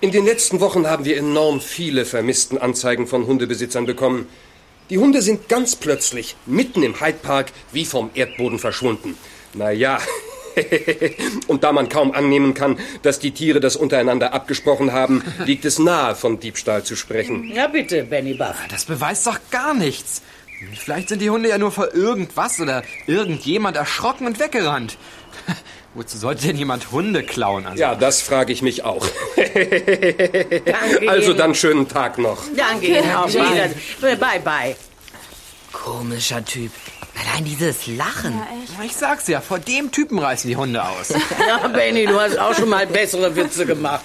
In den letzten Wochen haben wir enorm viele Vermisstenanzeigen von Hundebesitzern bekommen. Die Hunde sind ganz plötzlich mitten im Hyde Park wie vom Erdboden verschwunden. Naja, und da man kaum annehmen kann, dass die Tiere das untereinander abgesprochen haben, liegt es nahe, von Diebstahl zu sprechen. Ja, bitte, Benny Buff. Das beweist doch gar nichts. Vielleicht sind die Hunde ja nur vor irgendwas oder irgendjemand erschrocken und weggerannt. Wozu sollte denn jemand Hunde klauen? Ja, das frage ich mich auch. Danke Also Ihnen. dann schönen Tag noch. Danke Ihnen auch. Bye, bye. Komischer Typ. Allein dieses Lachen. Ja, echt. Ich sag's ja, vor dem Typen reißen die Hunde aus. Ja, Benny, du hast auch schon mal bessere Witze gemacht.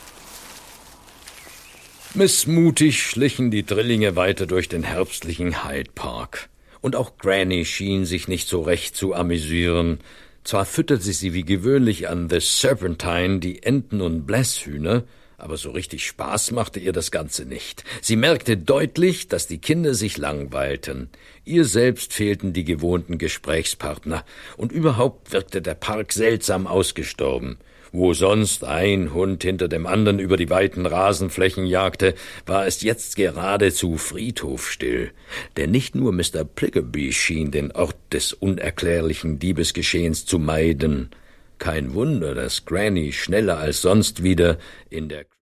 Missmutig schlichen die Drillinge weiter durch den herbstlichen Hyde Park. Und auch Granny schien sich nicht so recht zu amüsieren. Zwar fütterte sie wie gewöhnlich an The Serpentine die Enten und Blässhühner, aber so richtig Spaß machte ihr das Ganze nicht. Sie merkte deutlich, dass die Kinder sich langweilten. Ihr selbst fehlten die gewohnten Gesprächspartner, und überhaupt wirkte der Park seltsam ausgestorben. Wo sonst ein Hund hinter dem anderen über die weiten Rasenflächen jagte, war es jetzt geradezu friedhofstill. Denn nicht nur Mr. Plickaby schien den Ort des unerklärlichen Diebesgeschehens zu meiden. Kein Wunder, dass Granny schneller als sonst wieder in der